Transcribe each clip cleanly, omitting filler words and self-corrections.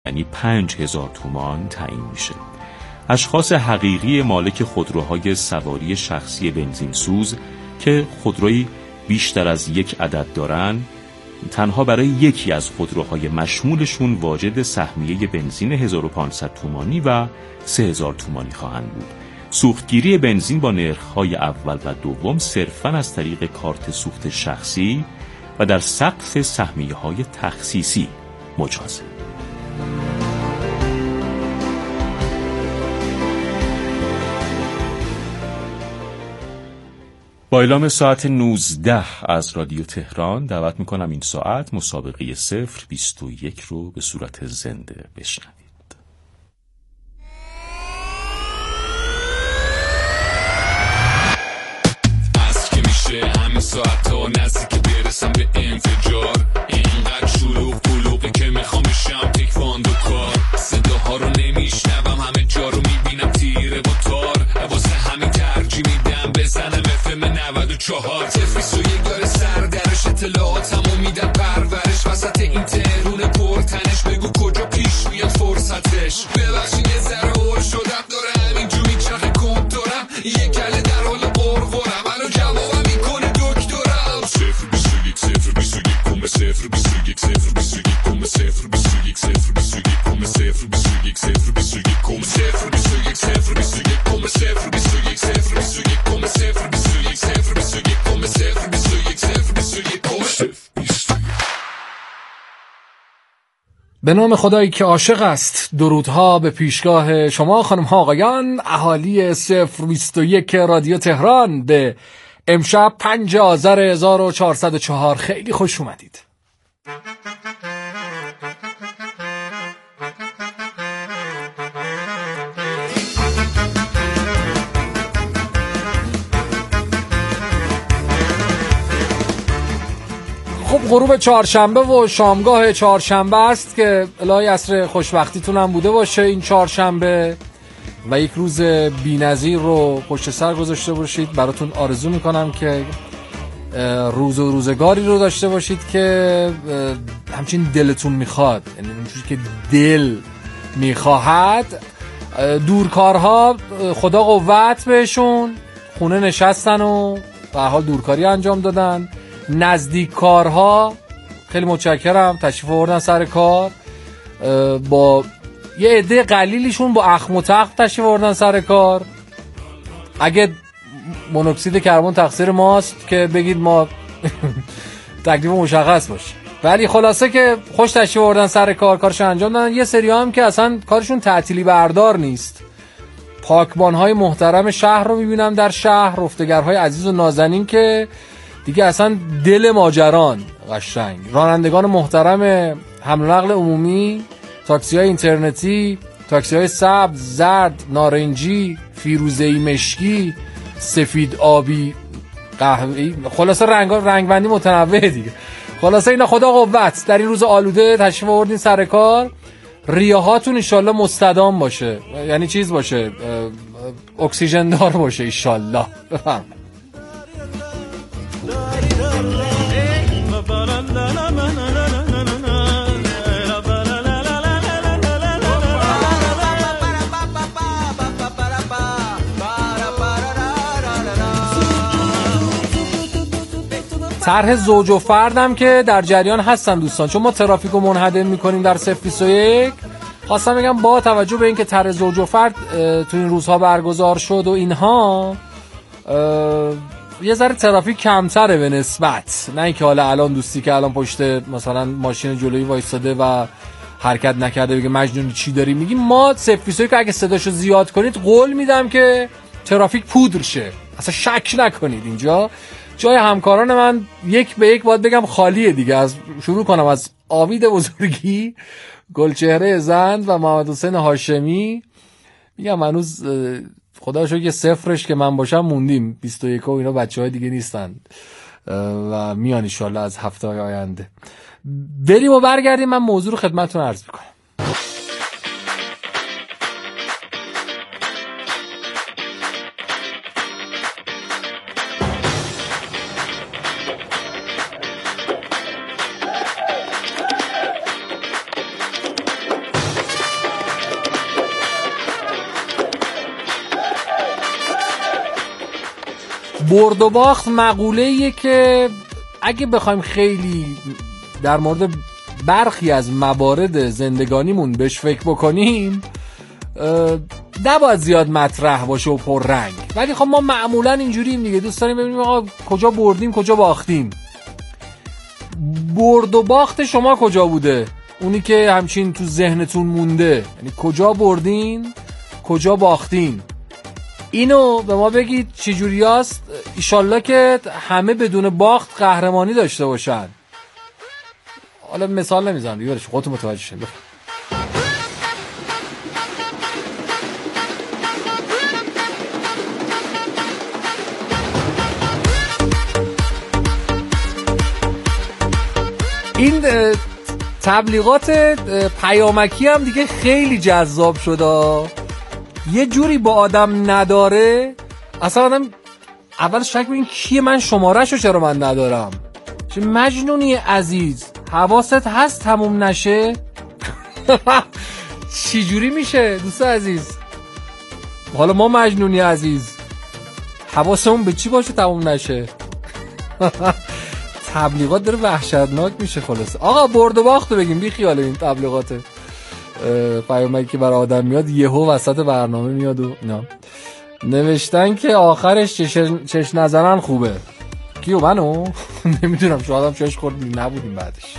یعنی 5000 تومان تعیین میشه. اشخاص حقیقی مالک خودروهای سواری شخصی بنزین سوز که خودرویی بیشتر از یک عدد دارن، تنها برای یکی از خودروهای مشمولشون واجد سهمیه بنزین 1500 تومانی و 3000 تومانی خواهند بود. سوختگیری بنزین با نرخ‌های اول و دوم صرفاً از طریق کارت سوخت شخصی و در سقف سهمیه‌های تخصیصی مجازه. با اعلام ساعت 19 از رادیو تهران دعوت میکنم این ساعت مسابقه 021 رو به صورت زنده بشنوید. از که میشه همه ساعت ها نزدیک برسم به انفجار، اینقدر شلوغ بلوغی که میخوام بشم تکواندو کار. صداها رو نمیشنوم، همه جا رو میبینم تیره با تار، واسه همین ترجیح میدم بزنم FM 94. تفیس و یک داره سردرش، اطلاعاتمو میدم پرورش، وسط این تهرون پرتنش بگو کجا پیش میاد فرصتش. ببخشید یه ذره هول شدم، داره همینجور میچرخه کند دارم، یه کله در حال قرقرم، الان جوابم میکنه دکترم. 021 021 کمه 021 021 کمه 021 021 کمه 021 021 کمه 021 021 کمه 021 021 کمه 021 021 کمه 021 021 کمه 021. به نام خدایی که عاشق است، درودها به پیشگاه شما خانم ها آقایان، اهالی 021 رادیو تهران. به امشب 5 آذر 1404 خیلی خوش اومدید. خب غروب چهارشنبه و شامگاه چهارشنبه است که الهی عصر خوشبختیتون هم بوده باشه این چهارشنبه و یک روز بی‌نظیر رو پشت سر گذاشته باشید. براتون آرزو میکنم که روز و روزگاری رو داشته باشید که همچین دلتون میخواد، یعنی اونجوری که دل میخواهد. دورکارها خدا قوت بهشون، خونه نشستن و به هر حال دورکاری انجام دادن. نزدیک کارها خیلی متشکرم، تشریف آوردن سر کار، با یه عده قلیلیشون با اخم و تخم تشریف آوردن سر کار. اگه مونوکسید کربن تقصیر ماست که بگید، ما تکلیف مشخص باشه. ولی خلاصه که خوش تشریف آوردن سر کار، کارشون انجام دادن. یه سری هم که اصلا کارشون تعطیلی بردار نیست. پاکبان‌های محترم شهر رو می‌بینم در شهر، رفتگرهای عزیز و نازنین که دیگه اصلا دل ماجران قشنگ، رانندگان محترم حمل و نقل عمومی، تاکسی‌های اینترنتی، تاکسی‌های سبز، زرد، نارنجی، فیروزه‌ای، مشکی، سفید آبی، قهوه‌ای، خلاصه رنگبندی متنوع دیگه. خلاصه اینا خدا قوت، در این روز آلوده تشریف آوردین سر کار. ریاهاتون انشالله مستدام باشه، یعنی چیز باشه، اکسیژن دار باشه انشالله. بفرمایید. طرح زوج و فردم که در جریان هستن دوستان، چون ما ترافیک رو منهدم میکنیم در 021. خواستم بگم با توجه به اینکه طرح زوج و فرد تو این روزها برگزار شد و اینها، یه ذره ترافیک کمتره به نسبت، نه اینکه حالا الان دوستی که الان پشت مثلا ماشین جلویی وایساده و حرکت نکرده بگه مجنون چی داری میگی. ما 021 که اگه صداشو زیاد کنید قول میدم که ترافیک پودر شه، اصلا شک نکنید. اینجا جای همکاران من یک به یک باید بگم خالیه دیگه. از شروع کنم از آمید بزرگی، گلچهره زند و محمد حسین هاشمی، میگم هنوز خدا شکر که صفرش که من باشم موندیم، 21 و اینا بچهای دیگه نیستن و میان ان شاء الله از هفته های آینده. بریم و برگردیم، من موضوع رو خدمتتون عرض میکنم. برد و باخت مقوله‌ایه که اگه بخوایم خیلی در مورد برخی از موارد زندگانیمون بهش فکر بکنیم نباید زیاد مطرح باشه و پر رنگ، ولی خب ما معمولا اینجوریم دیگه، دوست داریم ببینیم آقا کجا بردیم کجا باختیم. برد و باخت شما کجا بوده؟ اونی که همچین تو ذهنتون مونده، یعنی کجا بردین کجا باختین. اینو به ما بگید چجوری هست، ایشالله که همه بدون باخت قهرمانی داشته باشن. حالا مثال نمیزنم دیگه، خودتون متوجه شید. این تبلیغات پیامکی هم دیگه خیلی جذاب شده، یه جوری با آدم نداره اصلا آدم اول شک به این کیه، من شماره‌شو چرا من ندارم، چه مجنونی عزیز، حواست هست تموم نشه. چی جوری میشه دوست عزیز؟ حالا ما مجنونی عزیز حواسمون به چی باشه تموم نشه؟ تبلیغات داره وحشتناک میشه. خلاص آقا برد و باختو بگیم، بی خیال این تبلیغات پیامکی که برای آدم میاد یهو وسط برنامه میاد و نه. نوشتن که آخرش چش نظرن خوبه. کیو؟ منو؟ نمیدونم، شاید هم چش خورد نبودیم بعدش.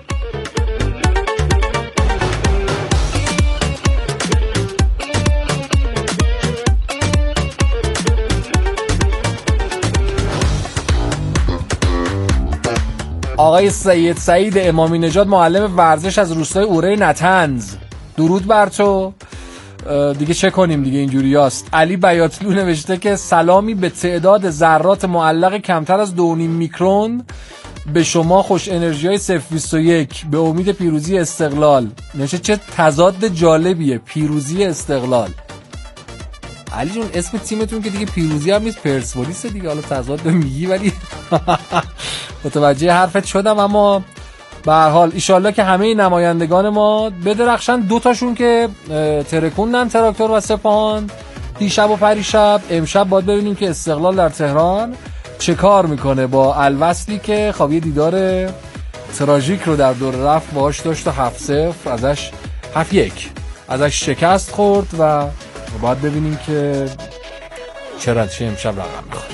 آقای سید سعید امامی نژاد معلم ورزش از روستای اوره نتنز، درود بر تو. دیگه چه کنیم دیگه، اینجوری هست. علی بیاتلو نوشته که سلامی به تعداد ذرات معلق کمتر از 2.5 میکرون به شما خوش انرژی های 021 به امید پیروزی استقلال. نوشته چه تضاد جالبیه، پیروزی استقلال. علی جون اسم تیمتون که دیگه پیروزی هم نیست، پرسپولیس دیگه، حالا تضاد میگی ولی متوجه حرفت شدم. اما به هر حال ایشالله که همه نمایندگان ما بدرخشن. 2 تاشون که ترکوندن، تراکتور و سپاهان، دیشب و پریشب. امشب باید ببینیم که استقلال در تهران چه کار میکنه با الوصلی که خب یه دیدار تراژیک رو در دور رفت باهاش داشت و 7-0 ازش 7-1 ازش شکست خورد و باید ببینیم که چه امشب رقم میخواد.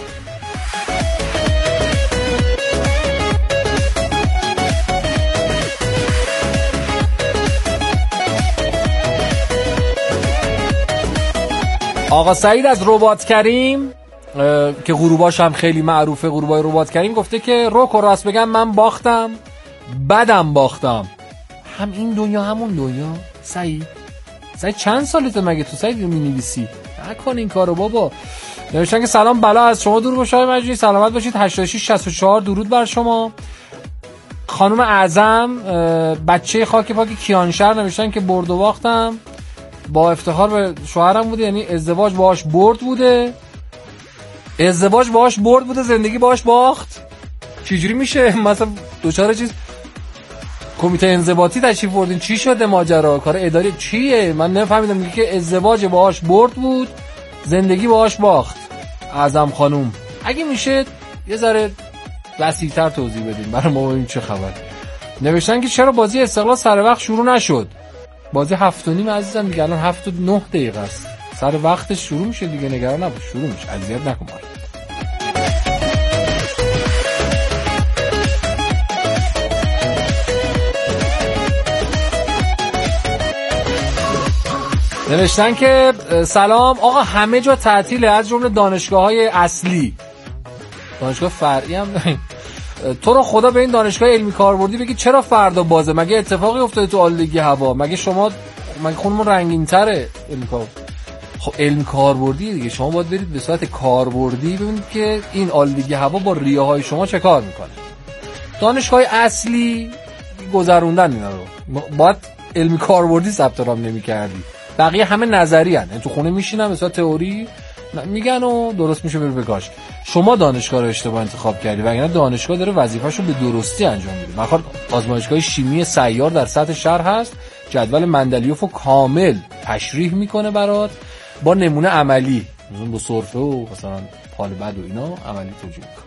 آقا سعید از رباط کریم که غروباش هم خیلی معروفه، غروبای رباط کریم، گفته که روک و راست بگم من باختم بدم باختم. هم این دنیا همون دنیا. سعید چند سالته مگه تو سعید می‌نویسی؟ نکن این کارو بابا. نوشتن که سلام بلا از شما دور باشه آقای مجنی، سلامت باشید. 8664 درود بر شما. خانم اعظم بچه خاک پاک کیانشهر نوشتن که برد و باختم با افتخار به شوهرم بوده، یعنی ازدواج باهاش برد بوده، ازدواج باهاش برد بوده، زندگی باهاش باخت. چجوری میشه؟ مثلا دوچاره چیز کمیته انضباطی تشریف بردین، چی شده ماجرا؟ کار اداری چیه؟ من نفهمیدم. میگه که ازدواج باهاش برد بود، زندگی باهاش باخت. اعظم خانوم اگه میشه یه ذره وسیع‌تر توضیح بدین برای ما ببینیم چه خبر. نوشتن که چرا بازی استقلال سر وقت شروع نشد؟ بازی 7:30 عزیزم دیگه، الان 7:09 دقیقه است، سر وقتش شروع میشه دیگه، نگران نباش شروع میشه، اذیت نکن. نوشتن که سلام آقا، همه جا تعطیله از جمله دانشگاه‌های اصلی، دانشگاه فرعی هم. تو رو خدا به این دانشگاه علمی کاربردی بگی چرا فردا بازه؟ مگه اتفاقی افتاده تو آلودگی هوا؟ مگه خونمون رنگین تره؟ خب علمی کاربردی دیگه، شما باید برید به صورت کاربردی ببینید که این آلودگی هوا با ریه های شما چه کار میکنه. دانشگاه اصلی گذروندن اینا رو، باید علمی کاربردی ثبت نام نمی‌کردی، بقیه همه نظری ان، تو خونه میشینن مثلا تئوری میگن و درست میشه بره بگاش. شما دانشگاه رو اشتباه انتخاب کردی، وگرنه دانشگاه داره وظیفه‌شو به درستی انجام میده. مثلا آزمایشگاه شیمی سیار در سطح شهر هست، جدول مندلیوفو کامل تشریح میکنه برات با نمونه عملی، مثلا با سرفه و مثلا حال بد و اینا عملی توجیه میکنه.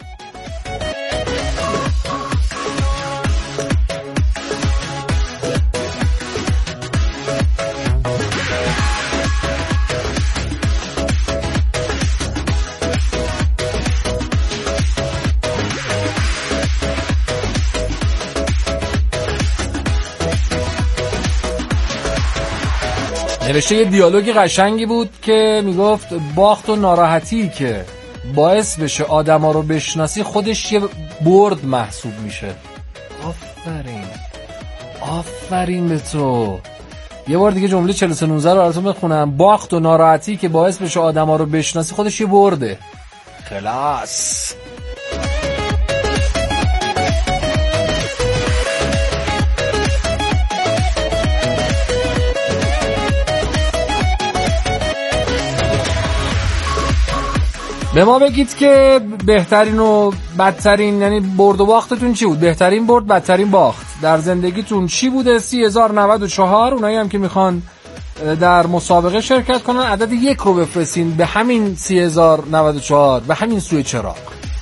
نوشته یه دیالوگی قشنگی بود که میگفت باخت و ناراحتی که باعث بشه آدما رو بشناسی خودش یه برد محسوب میشه. آفرین به تو. یه بار دیگه جمله 4319 رو براتون بخونم. باخت و ناراحتی که باعث بشه آدما رو بشناسی خودش یه برده. خلاص. به ما بگید که بهترین و بدترین، یعنی برد و باختتون چی بود؟ بهترین برد، بدترین باخت در زندگیتون چی بوده؟ 30,094. اونایی هم که میخوان در مسابقه شرکت کنن عدد 1 رو بفرستین به همین 30,094 به همین سوی چراغ.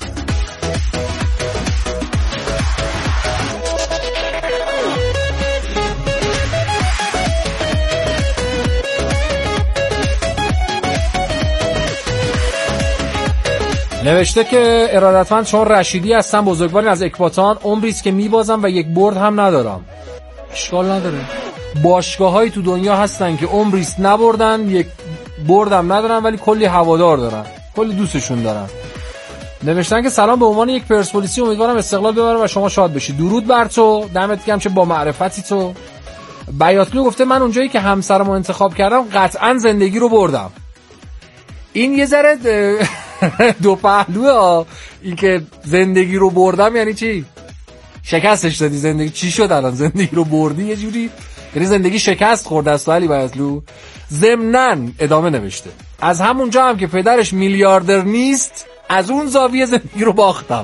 نوشته که ارادتمند چون رشیدی هستم، بزرگوارین از اکباتان، عمریست که میبازم و یک برد هم ندارم. اشکال نداره. باشگاه‌هایی تو دنیا هستن که عمریست نبردن، یک برد هم ندارن ولی کلی هوادار دارن، کلی دوستشون دارن. نوشتن که سلام، به عنوان یک پرسپولیسی امیدوارم استقلال ببره و شما شاد بشید. درود بر تو، دمت گرم چه با معرفتی تو. بیاتلو گفته من اونجایی که همسرمو انتخاب کردم قطعا زندگی رو بردم. این یه ذره دو پهلوه. این که زندگی رو بردم یعنی چی؟ شکستش دادی زندگی. چی شد الان زندگی رو بردی؟ یه جوری یعنی زندگی شکست خورده است. علی بیاتلو ضمناً ادامه نوشته از همونجا هم که پدرش میلیاردر نیست از اون زاویه زندگی رو باختم.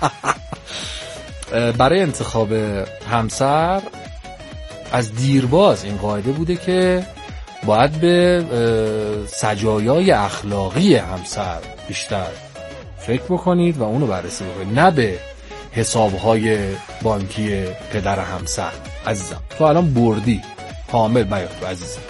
برای انتخاب همسر از دیرباز این قاعده بوده که باید به سجایای اخلاقی همسر بیشتر فکر بکنید و اونو بررسی بکنید، نه به حسابهای بانکی پدر همسر. عزیزم تو الان بردی حامل بیات عزیزم.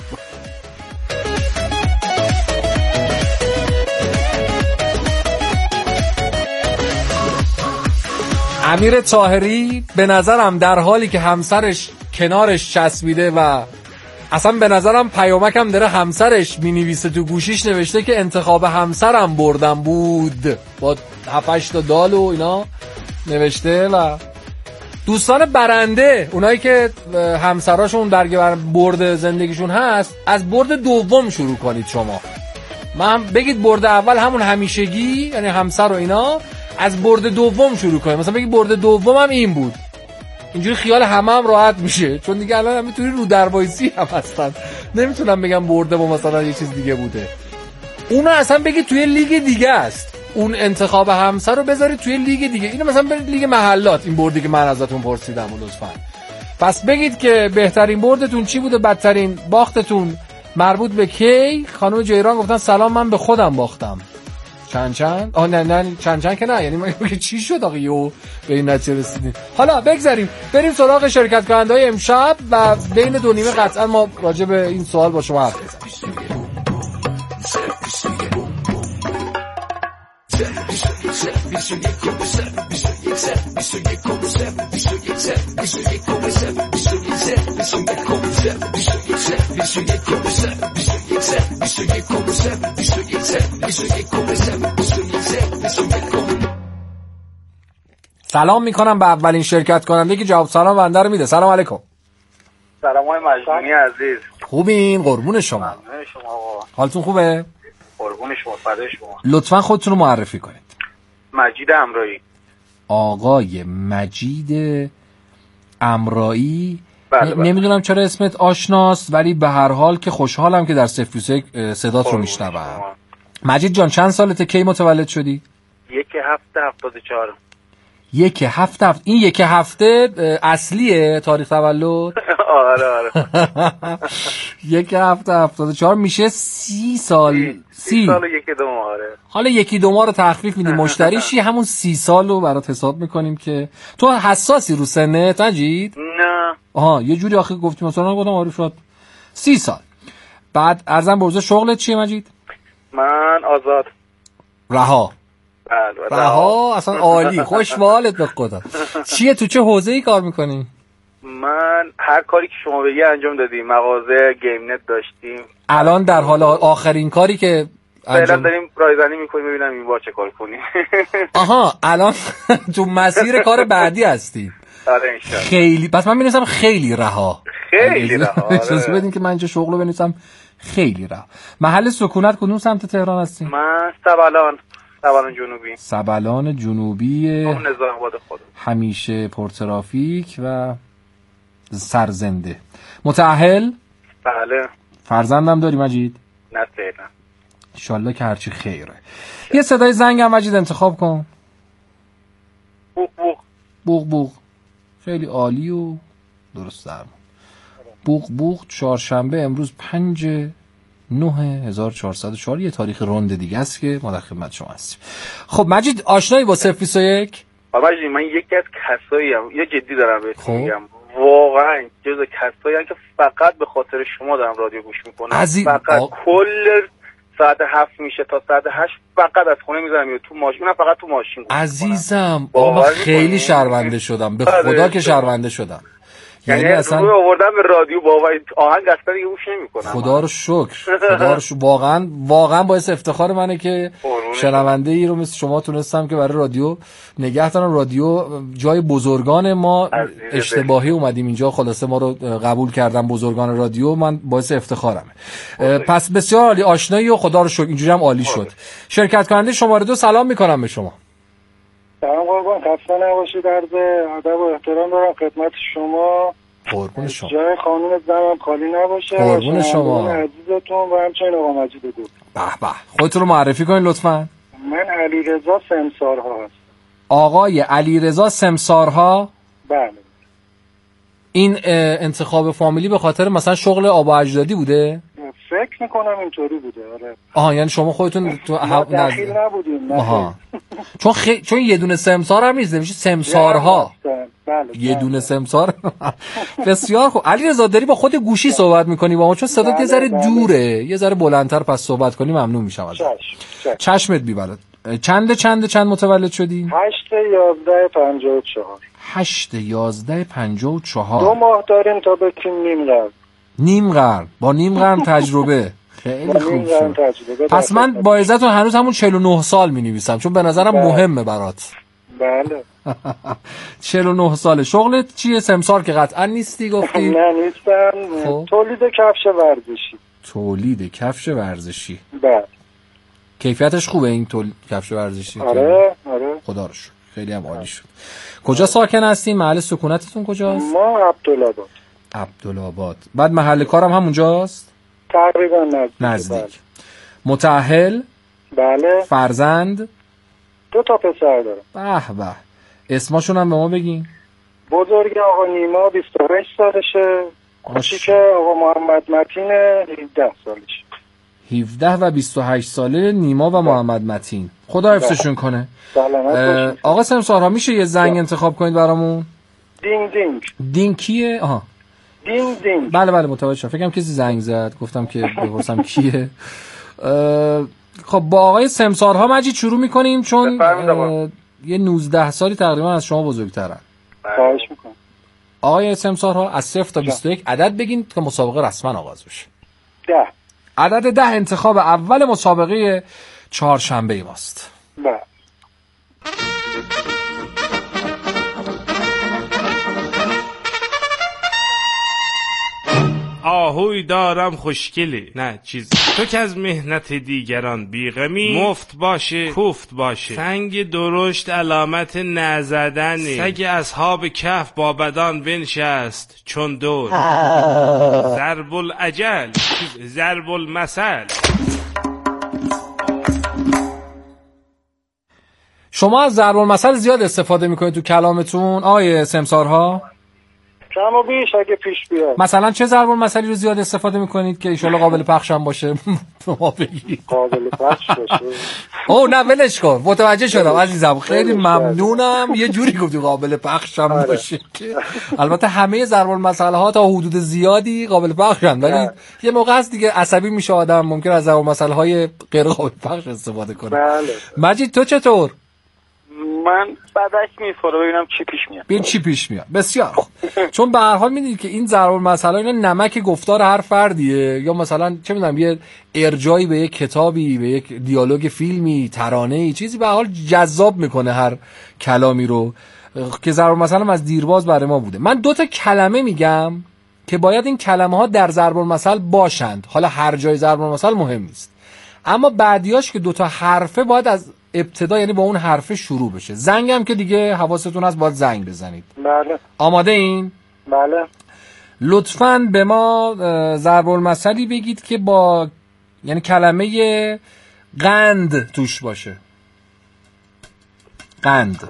امیر طاهری به نظرم در حالی که همسرش کنارش چسبیده و اصلا به نظرم پیامکم داره همسرش مینویسه تو گوشیش، نوشته که انتخاب همسرم بردم بود با 7-8 تا دال و اینا نوشته. و دوستان برنده، اونایی که همسراشون درگیر برد زندگیشون هست، از برد دوم شروع کنید. شما من بگید برد اول همون همیشگی یعنی همسر و اینا، از برد دوم شروع کنید. مثلا بگید برد دومم این بود، اینجوری خیال هم راحت میشه، چون دیگه الان هم میتونی رو دروایسی هم هستن، نمیتونم بگم برده با مثلا یه چیز دیگه بوده. اونو اصلا بگید توی لیگ دیگه است، اون انتخاب همسر رو بذارید توی لیگ دیگه، اینو مثلا برید لیگ محلات. این بردی که من ازتون پرسیدم لطفا پس بگید که بهترین بردتون چی بوده، بدترین باختتون مربوط به کی. خانم جیران گفتن سلام، من به خودم باختم. چند نه چند که نه، یعنی من چی شد آقا یو به این نتیجه رسیدیم. حالا بگذاریم بریم سراغ شرکت کننده‌های امشب و بین دو نیمه قطعا ما راجع به این سوال با شما حرف بزنیم. سلام میکنم به اولین شرکت کننده که جواب سلام بنده رو میده. سلام علیکم. سلام های مجنونی عزیز. خوبین؟ قربون شما. قربون شما آقا. حالتون خوبه؟ قربون شما، فدای شما. لطفاً خودتون رو معرفی کنید. مجید امرایی. آقای مجید امرایی. بله. نمیدونم چرا اسمت آشناست ولی به هر حال که خوشحالم که در 021 صدات رو میشنوم. مجید جان چند سالته؟ کی متولد شدی؟ 1/7/74. یک هفته این یک هفته اصلیه تاریخ تولد؟ آره یک هفته 74 میشه 30 سال. 30 سال و یکی دو ماه. آره حالا یکی دو ماه رو تخفیف میدیم مشتریشی، همون 30 سال رو برات حساب میکنیم. که تو حساسی رو سنت مجید؟ نه آها یه جوری آخه گفتی مثلا گفتم آره شد 30 سال. بعد ارزم بروزه شغلت چیه مجید؟ من آزاد. رها. بله رها اصلا عالی، خوش به حالت به خدا. چیه تو چه حوزه‌ای کار میکنی؟ من هر کاری که شما بگی انجام دادیم. مغازه گیم نت داشتیم. الان در حال آخرین کاری که فعلا داریم رایزنی میکنیم ببینم این بار چه کار کنیم. آها الان تو مسیر کار بعدی هستی. آره انشالله. خیلی پس من می‌نویسم خیلی رها. خیلی رها. اجازه بدین که من اینجا شغل رو بنویسم خیلی رها. محل سکونت کدوم سمت تهران هستی؟ من سبلان جنوبی. سبلان جنوبی. نظام آباد خودم. همیشه پرترافیک و سرزنده. متأهل؟ بله. فرزندم داری مجید؟ نه فعلا. انشالله که هرچی خیره. یه صدای زنگ هم مجید انتخاب کن. بوق بوق. بوق بوق. خیلی عالی و درست درمون. بوق بوق چهارشنبه امروز 5/9/1404 یه تاریخ رند دیگه است که ما در خدمت شما هستیم. خب مجید آشنایی با 021؟ مجید من یکی از کسایی ام، یه جدی دارم بهتون میگم، واقعا جز کسایی ام که فقط به خاطر شما دارم رادیو گوش میکنم. فقط کل ساعت 7 میشه تا ساعت 8 فقط از خونه میذارم تو ماشین، من فقط تو ماشین گوش عزیزم من خیلی شرمنده شدم، به خدا که شرمنده شدم. یعنی اصلا روی آوردم به رادیو با آهنگ اصلا دیگه گوش نمی‌کنم. خدا رو شکر. خدا رو شکر. واقعا باعث افتخار منه که شنونده ای رو مثل شما تونستم که برای رادیو نگه دارم. رادیو جای بزرگان ما، اشتباهی اومدیم اینجا، خلاصه ما رو قبول کردن بزرگان رادیو، من باعث افتخارمه. پس بسیار عالی آشنایی و خدا رو شکر اینجوری هم عالی شد. شرکت کننده شماره 2 سلام میکنم به شما. سلام قربان، خسته نباشید. عرض ادب و احترام دارم خدمت شما. قربون شما. جای خانم زنم خالی نباشه. قربون شما. عزیزتون و همچنین آقا مجید دو. به به. خودتون رو معرفی کنین لطفاً. من علیرضا سمسارها هستم. آقای علیرضا سمسارها؟ بله. این انتخاب فامیلی به خاطر مثلا شغل آبا اجدادی بوده؟ فکر میکنم اینطوری بوده. آره. آها یعنی شما خودتون تو دخیل نبودیم. آها. چون یه دونه سمسار هم نیست، میشه سمسارها. بله. یه دونه سمسار. بسیار خوب. علیرضا داری با خود گوشی صحبت میکنی با ما، چون صدات یه ذره دوره، یه ذره بلندتر پس صحبت کنی ممنون میشم ازت. چشمت بی‌بلد. چند متولد شدی؟ 8/11/54. 8/11/54. 2 ماه داریم تا بکنیم نیم قرن. با نیم قرن تجربه. خیلی خوب شد. پس من با عزتون هنوز همون 49 سال می‌نویسم چون به نظرم مهمه برات. بله. 49 ساله. شغلت چیه؟ سمسار که قطعا نیستی گفتی؟ نه نیستم. تولید کفش ورزشی. بله. کیفیتش خوبه این کفش ورزشی؟ آره. خدا رو شکر. خیلی هم عالی شد. کجا ساکن هستین؟ محل سکونتتون کجاست؟ ما عبدالآباد. بعد محل کارم همونجاست؟ تقریبا نزدیک. متأهل؟ بله. فرزند؟ 2 تا پسر دارم. به به. اسمشون هم به ما بگین. بزرگ آقا نیما 28 سالشه. کوچیک آقا محمد متین 17 سالشه. 17 و 28 ساله نیما و محمد متین. خدا حفظشون کنه. سلامت باشید. آقا سمسارها میشه یه زنگ انتخاب کنید برامون؟ دینگ کیه؟ آها. دینگ. بله متوجه شدم. فکرم کسی زنگ زد، گفتم که بپرسم کیه. خب با آقای سمسارها مجید شروع میکنیم چون یه 19 سالی تقریبا از شما بزرگترن. خواهش میکنم. آقای سمسارها از 0 تا 21 عدد بگین که مسابقه رسما آغاز بشه. 10. عدد 10 انتخاب اول مسابقه چهارشنبه ماست. بله. آهوی دارم خوشگلی، نه چیز تو که از مهنت دیگران بیغمی، مفت باشه کوفت باشه، سنگ درشت علامت نزدنی، سگ اصحاب کهف با بدان بنشست چون دور، ضرب الاجل ضرب المثل. شما از ضرب المثل زیاد استفاده میکنید تو کلامتون آقای سمسارها؟ کم و بیش اگه پیش بیاد. مثلا چه ضرب المثلی رو زیاد استفاده میکنید که ان قابل پخش هم باشه؟ ما بگید قابل پخش باشه. نه ولش کن، متوجه شدم عزیزم، خیلی ممنونم. یه جوری گفتی قابل پخش هم باشه که البته همه ضرب المثل ها تا حدود زیادی قابل پخشن، ولی یه موقع هست دیگه عصبی میشه آدم، ممکن از ضرب المثل های غیر قابل پخش استفاده کنه. بله. مجید تو چطور؟ من بعدش میفوره ببینم چی پیش میاد. ببین چی پیش میاد. بسیار خوب. چون به هر حال میدونید که این ضرب المثل اینا نمک گفتار هر فردیه، یا مثلا چه میدونم یه ارجایی به یک کتابی، به یک دیالوگ فیلمی، ترانه‌ای، چیزی به هر حال جذاب میکنه هر کلامی رو که ضرب المثل از دیرباز برای ما بوده. من 2 تا کلمه میگم که باید این کلمه ها در ضرب المثل باشند. حالا هر جای ضرب المثل مهم نیست، اما بعدیاش که 2 تا حرفه باید از ابتدا، یعنی با اون حرف شروع بشه. زنگ هم که دیگه حواستون هست باید زنگ بزنید. بله. آماده این؟ بله. لطفاً به ما ضرب المثلی بگید که با یعنی کلمه قند توش باشه. قند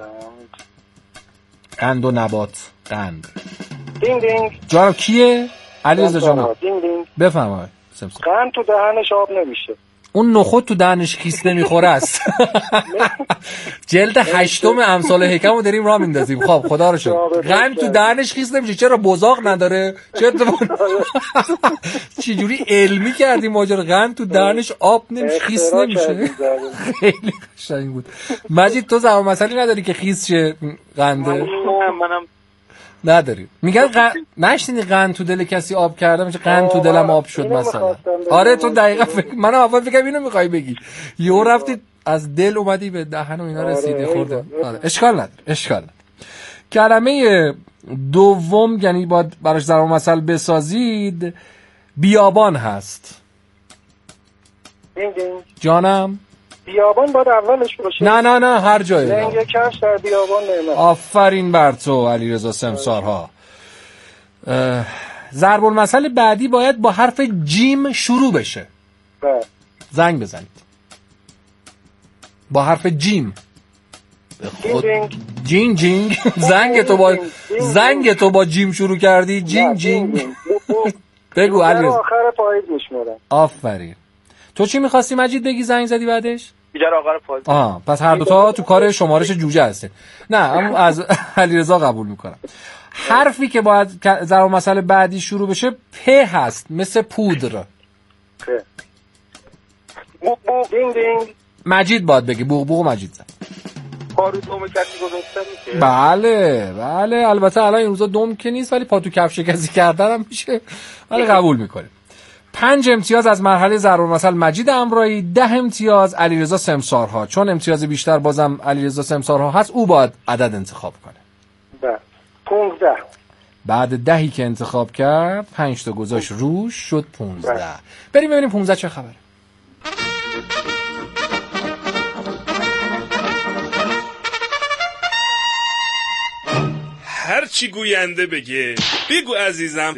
و نبات. قند. دینگ دینگ. جانم کیه؟ علیرضا جان. دینگ دینگ. بفرمایید. قند تو دهنش آب نمیشه. اون نخود تو دهنش کیست نمیخوره است. جلد 8 امثال حکم رو داریم راه میندازیم. خب خدا رو شکر. قند تو دهنش کیست نمیشه. چرا بزاق نداره؟ چه جوری علمی کردیم ماجرا؟ قند تو دهنش آب نمیشه، خیس نمیشه. خیلی قشنگ بود. مجید تو ضرب مثلی نداری که خیس شه قنده؟ منم نداری. میگن نشنیدی قند تو دل کسی آب کرده میشه قند تو دلم آب شد مثلا. آره تو دقیقاً منم اول فکرم اینو میخوای بگی، یهو رفتی از دل اومدی به دهن و اینا رسیدی خورده. آره اشکال نداره. کلمه دوم یعنی باید براش ضرب المثل بسازید، بیابان هست. جانم بیابان باید اولش باشه. نه هر جایی. لنگ کفش در بیابان نعمت. آفرین بر تو علیرضا سمسارها. ضرب المثل بعدی باید با حرف جیم شروع بشه. زنگ بزنید با حرف جیم. جینگ. زنگ تو با جیم شروع کردی. جینگ. بگو علیرضا. آخر پاییز میشمرم. آفرین. تو چی می‌خواستی مجید بگی زنگ زدی بعدش؟ بیچاره آخر پاییز. پس هر دوتا تو کار شمارش جوجه هستین. نه اما از علیرضا قبول میکنم. حرفی که باید ضرب المثل بعدی شروع بشه پ هست، مثل پودر. بوق دینگ دینگ. مجید باید بگی بوق مجید زد. پارو دوم کسی گذاشتن میشه. بله البته الان این روزا دوم که نیست، ولی پا تو کفش کسی کردن هم میشه، ولی قبول میکنیم. 5 امتیاز از مرحله ضرب المثل مجید امرایی، 10 امتیاز علیرضا سمسارها. چون امتیاز بیشتر بازم علیرضا سمسارها هست، او باید عدد انتخاب کنه. 15. بعد 10 که انتخاب کرد 5 تا گذاشت روش شد 15. بریم ببینیم 15 چه خبره. هر چی گوینده بگه بگو عزیزم.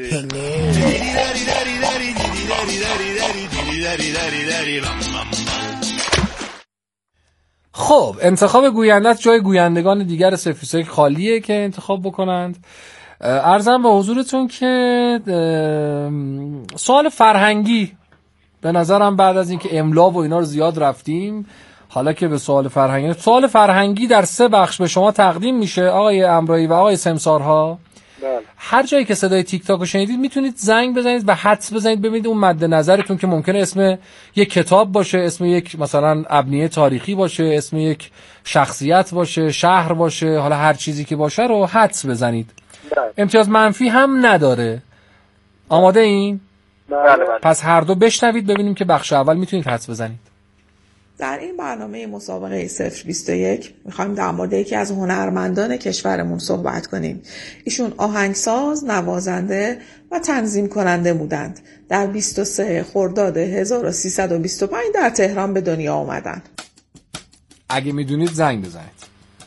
خب انتخاب گوینده جای گویندگان دیگر 031 خالیه که انتخاب بکنند. عرضم به حضورتون که سوال فرهنگی به نظرم بعد از اینکه املا و اینا رو زیاد رفتیم، حالا که به سوال فرهنگی در 3 بخش به شما تقدیم میشه آقای امرایی و آقای سمسارها. هر جایی که صدای تیک تاک رو شنیدید میتونید زنگ بزنید و حدس بزنید ببینید اون مد نظرتون که ممکنه اسم یک کتاب باشه، اسم یک مثلا ابنیه تاریخی باشه، اسم یک شخصیت باشه، شهر باشه، حالا هر چیزی که باشه رو حدس بزنید. امتیاز منفی هم نداره. آماده این؟ بله. پس هر دو بشنوید ببینیم که بخش اول میتونید حدس بزنید. در این برنامه مسابقه 021 میخوایم در مورد یکی از هنرمندان کشورمون صحبت کنیم. ایشون آهنگساز، نوازنده و تنظیم کننده بودند. در 23 خرداد 1325 در تهران به دنیا آمدند. اگه میدونید زنگ بزنید.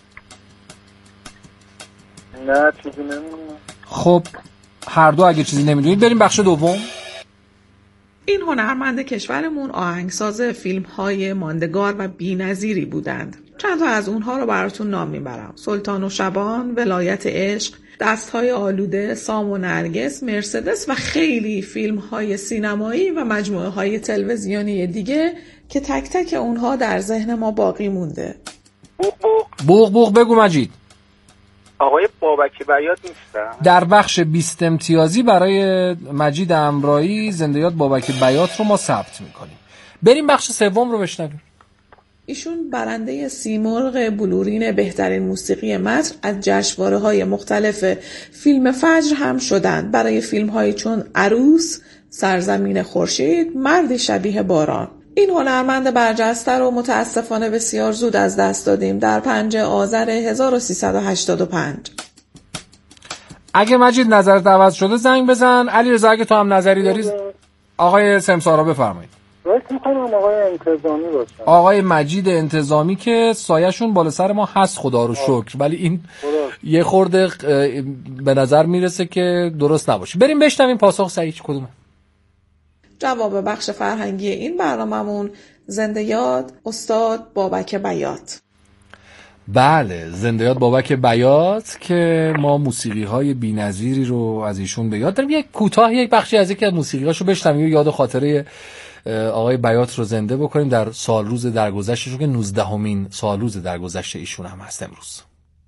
نه چیزی نمیدونم. خب هر دو اگه چیزی نمیدونید بریم بخش دوم. این هنرمند کشورمون آهنگساز فیلم‌های ماندگار و بی‌نظیری بودند. چند تا از اونها رو براتون نام میبرم: سلطان و شبان، ولایت عشق، دستهای آلوده، سام و نرگس، مرسدس و خیلی فیلم‌های سینمایی و مجموعه‌های تلویزیونی دیگه که تک تک اونها در ذهن ما باقی مونده. بوغ بگو مجید. آقای بابک بیات نیستن؟ در بخش 20 امتیازی برای مجید امرایی زنده یاد بابک بیات رو ما ثبت میکنیم. بریم بخش سوم رو بشنویم. ایشون برنده سیمرغ بلورین بهترین موسیقی متن از جشنواره‌های مختلف فیلم فجر هم شدند برای فیلم‌هایی چون عروس، سرزمین خورشید، مردی شبیه باران. این هنرمند برجسته رو متاسفانه بسیار زود از دست دادیم در 5 آذر 1385. اگه مجید نظرت عوض شده زنگ بزن. علیرضا اگه تو هم نظری داری آقای سمسارا بفرمایید. آقای انتظامی باشه. آقای مجید انتظامی که سایه‌شون بالا سر ما هست خدا رو شکر، ولی این یه خورده به نظر میرسه که درست نباشه. بریم بشنویم پاسخ صحیح کدومه. جواب بخش فرهنگی این برنامه‌مون زنده یاد استاد بابک بیات. بله، زنده یاد بابک بیات که ما موسیقی‌های بی‌نظیری رو از ایشون به یاد داریم. یک کوتاه یک بخشی از یکی از موسیقی‌هاشو بشنویم، یاد و خاطره آقای بیات رو زنده بکنیم در سال روز درگذشتشون که 19مین سال روز درگذشت ایشون هم هست امروز.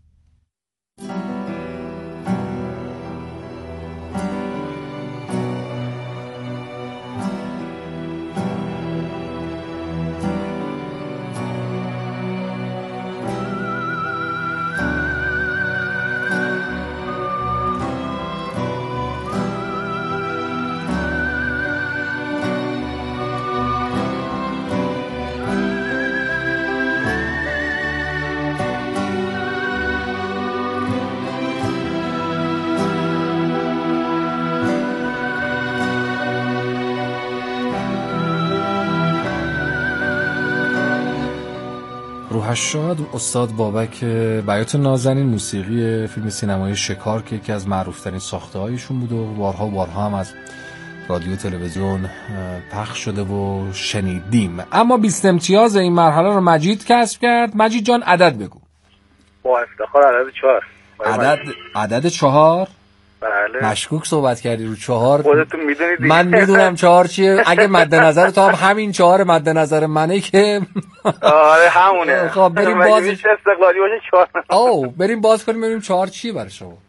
روحشاد استاد بابک بیات نازنین، موسیقی فیلم سینمایی شکار که یکی از معروفترین ساخته‌هایشون بود و بارها هم از رادیو تلویزیون پخش شده و شنیدیم. اما 20 امتیاز این مرحله رو مجید کسب کرد. مجید جان عدد بگو. با افتخار عدد 4. عدد 4؟ بله. مشکوک صحبت کردی رو 4. خودتون میدونید. من میدونم 4 چیه. اگه مد نظر تو هم همین 4 مد نظر منه که آره همونه. خب بریم باز استقلالی باشه 4. بریم باز کنیم ببینیم 4 چیه برای شما.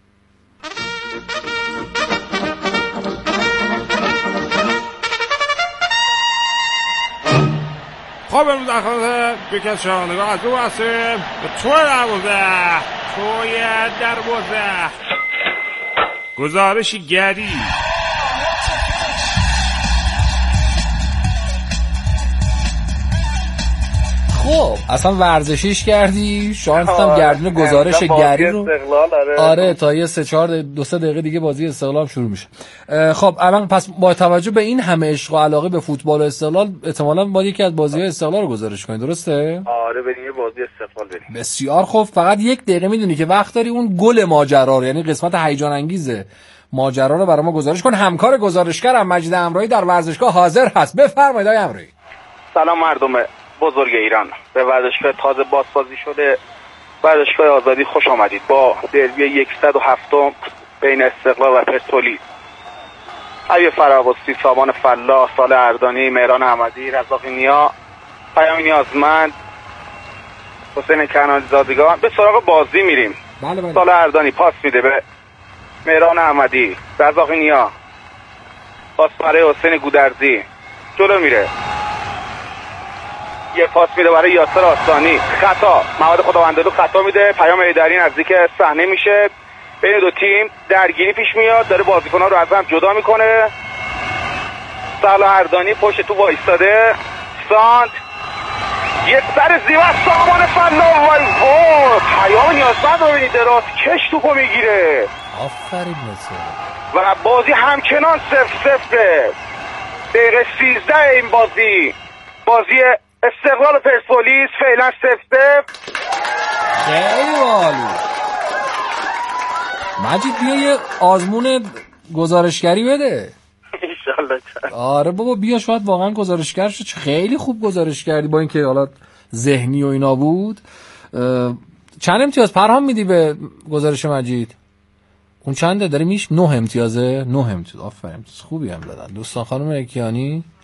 خب امروز در خانه یکی از شاهنگاه از او هستیم به توی دروازه گزارشی گری. خب اصلا ورزشیش کردی، شانس هم گردون گزارش گری رو. آره تا یه 2-3 دقیقه دیگه بازی استقلال شروع میشه. خب الان پس با توجه به این همه عشق و علاقه به فوتبال و استقلال احتمالاً باید یکی از بازی‌های استقلال رو گزارش کنی، درسته؟ آره بریم یه بازی استقلال بریم. بسیار خوب. فقط 1 دقیقه میدونی که وقت داری اون گل ماجرا رو، یعنی قسمت هیجان انگیز ماجرا رو برای ما گزارش کن. همکار گزارشگرم مجید امرایی در ورزشگاه حاضر هست. بفرمایید آقای امرایی. سلام مردم بزرگ ایران، به ورزشگاه تازه بازسازی شده ورزشگاه آزادی خوش آمدید. با دربی 107 بین استقلال و پرسپولیس، علی فراوسی، سامان فلاح، سال اردانی، مهران احمدی، رزاق نیا، پیام نیازمند، حسین کنعانی زادگان. به سراغ بازی میریم. بله. سال اردانی پاس میده به مهران احمدی، رزاق نیا، پاس برای حسین گودرزی، جلو میره، یه پاس میده برای یاسر آستانی، خطا، محمد خداوندلو خطا میده، پیام ایدری نزدیک صحنه میشه، بین دو تیم درگیری پیش میاد، داره بازیکن‌ها رو از هم جدا میکنه. صلاح اردانی پشت تو وایستاده، سانت یه سر زیبا سامان فلاح وای پیام نیازمند رو ببینید دراز کش توپو میگیره. آفرین مثلا. و بازی همچنان 0-0. دقیقه 13 این بازی استقلال و پرسپولیس فعلا 0-0. خیلی عالی. مجید بیا یه آزمون گزارشگری بده. انشالله. آره بابا بیا، شاید واقعا گزارشگر شد. خیلی خوب گزارش کردی با اینکه حالا ذهنی و اینا بود. چند امتیاز پرهام میدی به گزارش مجید؟ اون چنده داره میش؟ 9 امتیازه. 9 امتیاز. آفرین، خوبی هم دادن دوستان. خانم اکیانی